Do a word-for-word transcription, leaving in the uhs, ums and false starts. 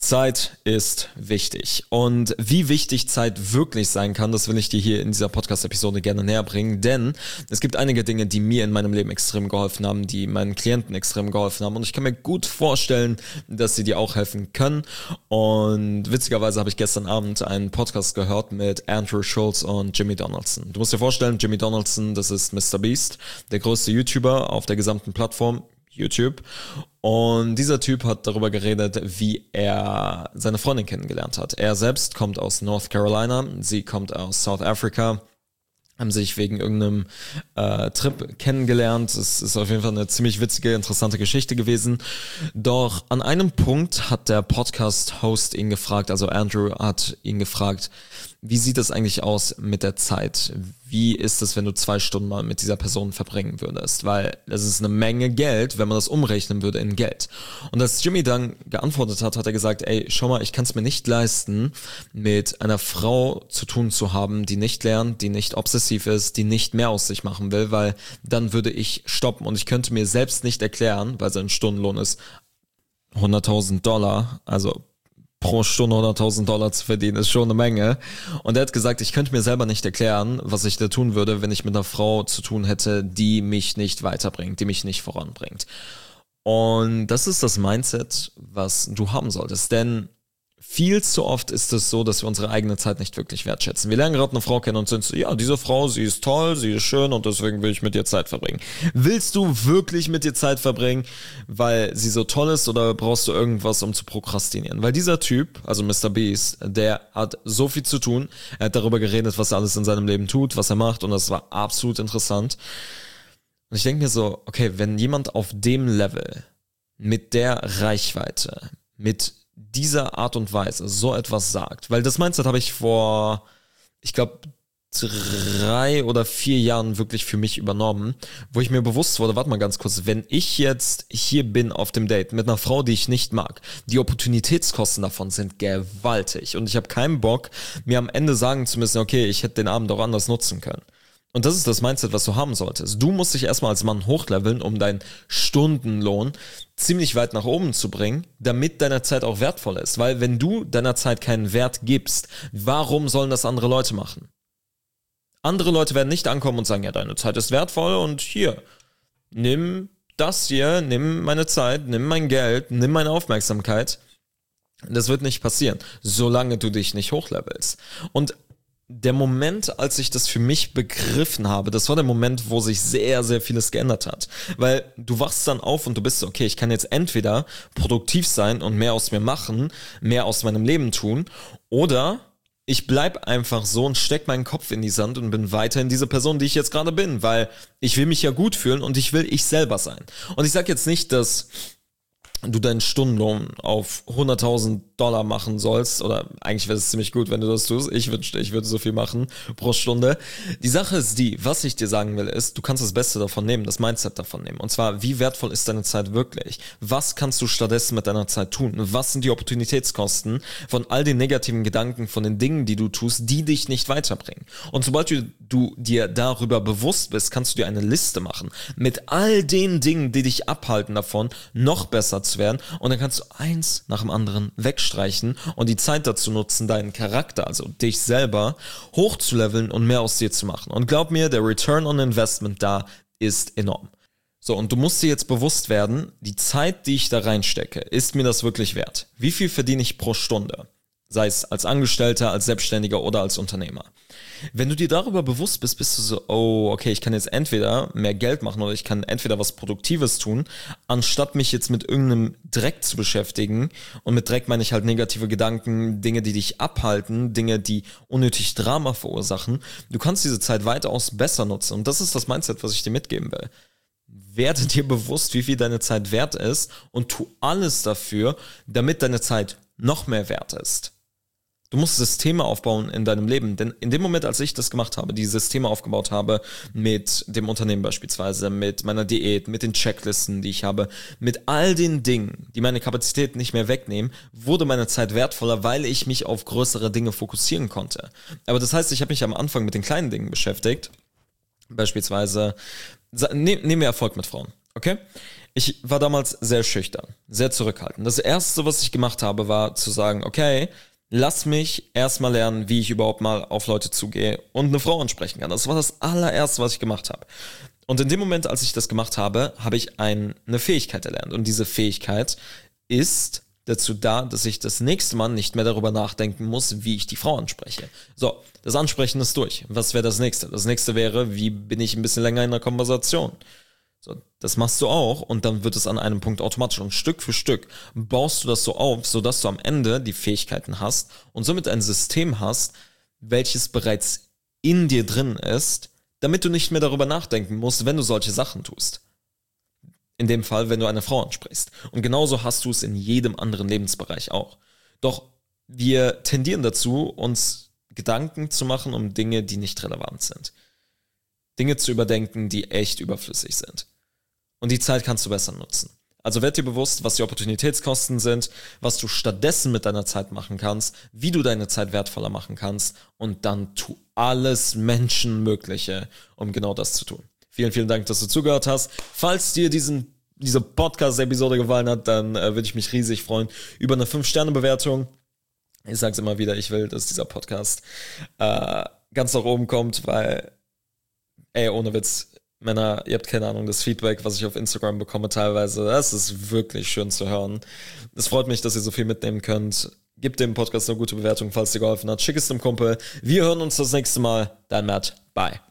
Zeit ist wichtig. Und wie wichtig Zeit wirklich sein kann, das will ich dir hier in dieser Podcast-Episode gerne näher bringen, denn es gibt einige Dinge, die mir in meinem Leben extrem geholfen haben, die meinen Klienten extrem geholfen haben und ich kann mir gut vorstellen, dass sie dir auch helfen können. Und witzigerweise habe ich gestern Abend einen Podcast gehört mit Andrew Schulz und Jimmy Donaldson. Du musst dir vorstellen, Jimmy Donaldson, das ist Mister Beast, der größte YouTuber auf der gesamten Plattform YouTube. Und dieser Typ hat darüber geredet, wie er seine Freundin kennengelernt hat. Er selbst kommt aus North Carolina, sie kommt aus South Africa, haben sich wegen irgendeinem äh, Trip kennengelernt. Es ist auf jeden Fall eine ziemlich witzige, interessante Geschichte gewesen. Doch an einem Punkt hat der Podcast-Host ihn gefragt, also Andrew hat ihn gefragt, wie sieht es eigentlich aus mit der Zeit? Wie ist es, wenn du zwei Stunden mal mit dieser Person verbringen würdest? Weil das ist eine Menge Geld, wenn man das umrechnen würde in Geld. Und als Jimmy dann geantwortet hat, hat er gesagt, ey, schau mal, ich kann es mir nicht leisten, mit einer Frau zu tun zu haben, die nicht lernt, die nicht obsessiv ist, die nicht mehr aus sich machen will, weil dann würde ich stoppen und ich könnte mir selbst nicht erklären, weil sein Stundenlohn ist hunderttausend Dollar, also pro Stunde hunderttausend Dollar zu verdienen, ist schon eine Menge. Und er hat gesagt, ich könnte mir selber nicht erklären, was ich da tun würde, wenn ich mit einer Frau zu tun hätte, die mich nicht weiterbringt, die mich nicht voranbringt. Und das ist das Mindset, was du haben solltest. Denn viel zu oft ist es so, dass wir unsere eigene Zeit nicht wirklich wertschätzen. Wir lernen gerade eine Frau kennen und sind so, ja, diese Frau, sie ist toll, sie ist schön und deswegen will ich mit ihr Zeit verbringen. Willst du wirklich mit ihr Zeit verbringen, weil sie so toll ist oder brauchst du irgendwas, um zu prokrastinieren? Weil dieser Typ, also Mister Beast, der hat so viel zu tun. Er hat darüber geredet, was er alles in seinem Leben tut, was er macht und das war absolut interessant. Und ich denke mir so, okay, wenn jemand auf dem Level, mit der Reichweite, mit dieser Art und Weise so etwas sagt, weil das Mindset habe ich vor, ich glaube, drei oder vier Jahren wirklich für mich übernommen, wo ich mir bewusst wurde, warte mal ganz kurz, wenn ich jetzt hier bin auf dem Date mit einer Frau, die ich nicht mag, die Opportunitätskosten davon sind gewaltig und ich habe keinen Bock, mir am Ende sagen zu müssen, okay, ich hätte den Abend auch anders nutzen können. Und das ist das Mindset, was du haben solltest. Du musst dich erstmal als Mann hochleveln, um deinen Stundenlohn ziemlich weit nach oben zu bringen, damit deine Zeit auch wertvoll ist. Weil wenn du deiner Zeit keinen Wert gibst, warum sollen das andere Leute machen? Andere Leute werden nicht ankommen und sagen, ja, deine Zeit ist wertvoll und hier, nimm das hier, nimm meine Zeit, nimm mein Geld, nimm meine Aufmerksamkeit. Das wird nicht passieren, solange du dich nicht hochlevelst. Und der Moment, als ich das für mich begriffen habe, das war der Moment, wo sich sehr, sehr vieles geändert hat. Weil du wachst dann auf und du bist so, okay, ich kann jetzt entweder produktiv sein und mehr aus mir machen, mehr aus meinem Leben tun, oder ich bleib einfach so und steck meinen Kopf in die Sand und bin weiterhin diese Person, die ich jetzt gerade bin, weil ich will mich ja gut fühlen und ich will ich selber sein. Und ich sag jetzt nicht, dass du deinen Stundenlohn auf hunderttausend Dollar machen sollst, oder eigentlich wäre es ziemlich gut, wenn du das tust. Ich wünschte, ich würde so viel machen pro Stunde. Die Sache ist die, was ich dir sagen will, ist, du kannst das Beste davon nehmen, das Mindset davon nehmen. Und zwar, wie wertvoll ist deine Zeit wirklich? Was kannst du stattdessen mit deiner Zeit tun? Was sind die Opportunitätskosten von all den negativen Gedanken, von den Dingen, die du tust, die dich nicht weiterbringen? Und sobald du, du dir darüber bewusst bist, kannst du dir eine Liste machen mit all den Dingen, die dich abhalten davon, noch besser zu werden. Und dann kannst du eins nach dem anderen wegstreichen und die Zeit dazu nutzen, deinen Charakter, also dich selber, hochzuleveln und mehr aus dir zu machen. Und glaub mir, der Return on Investment da ist enorm. So, und du musst dir jetzt bewusst werden, die Zeit, die ich da reinstecke, ist mir das wirklich wert? Wie viel verdiene ich pro Stunde? Sei es als Angestellter, als Selbstständiger oder als Unternehmer. Wenn du dir darüber bewusst bist, bist du so, oh, okay, ich kann jetzt entweder mehr Geld machen oder ich kann entweder was Produktives tun, anstatt mich jetzt mit irgendeinem Dreck zu beschäftigen. Und mit Dreck meine ich halt negative Gedanken, Dinge, die dich abhalten, Dinge, die unnötig Drama verursachen. Du kannst diese Zeit weitaus besser nutzen. Und das ist das Mindset, was ich dir mitgeben will. Werde dir bewusst, wie viel deine Zeit wert ist und tu alles dafür, damit deine Zeit noch mehr wert ist. Du musst Systeme aufbauen in deinem Leben, denn in dem Moment, als ich das gemacht habe, die Systeme aufgebaut habe, mit dem Unternehmen beispielsweise, mit meiner Diät, mit den Checklisten, die ich habe, mit all den Dingen, die meine Kapazität nicht mehr wegnehmen, wurde meine Zeit wertvoller, weil ich mich auf größere Dinge fokussieren konnte. Aber das heißt, ich habe mich am Anfang mit den kleinen Dingen beschäftigt, beispielsweise, ne, nehmen wir Erfolg mit Frauen. Okay? Ich war damals sehr schüchtern, sehr zurückhaltend. Das Erste, was ich gemacht habe, war zu sagen, okay, lass mich erstmal lernen, wie ich überhaupt mal auf Leute zugehe und eine Frau ansprechen kann. Das war das allererste, was ich gemacht habe. Und in dem Moment, als ich das gemacht habe, habe ich ein, eine Fähigkeit erlernt. Und diese Fähigkeit ist dazu da, dass ich das nächste Mal nicht mehr darüber nachdenken muss, wie ich die Frau anspreche. So, das Ansprechen ist durch. Was wäre das nächste? Das nächste wäre, wie bin ich ein bisschen länger in der Konversation? So, das machst du auch und dann wird es an einem Punkt automatisch und Stück für Stück baust du das so auf, sodass du am Ende die Fähigkeiten hast und somit ein System hast, welches bereits in dir drin ist, damit du nicht mehr darüber nachdenken musst, wenn du solche Sachen tust. In dem Fall, wenn du eine Frau ansprichst. Und genauso hast du es in jedem anderen Lebensbereich auch. Doch wir tendieren dazu, uns Gedanken zu machen um Dinge, die nicht relevant sind. Dinge zu überdenken, die echt überflüssig sind. Und die Zeit kannst du besser nutzen. Also werd dir bewusst, was die Opportunitätskosten sind, was du stattdessen mit deiner Zeit machen kannst, wie du deine Zeit wertvoller machen kannst und dann tu alles Menschenmögliche, um genau das zu tun. Vielen, vielen Dank, dass du zugehört hast. Falls dir diesen, diese Podcast-Episode gefallen hat, dann äh, würde ich mich riesig freuen über eine fünf Sterne Bewertung. Ich sage es immer wieder, ich will, dass dieser Podcast äh, ganz nach oben kommt, weil ey, ohne Witz, Männer, ihr habt keine Ahnung, das Feedback, was ich auf Instagram bekomme teilweise, das ist wirklich schön zu hören. Es freut mich, dass ihr so viel mitnehmen könnt. Gebt dem Podcast eine gute Bewertung, falls dir geholfen hat. Schick es dem Kumpel. Wir hören uns das nächste Mal. Dein Matt. Bye.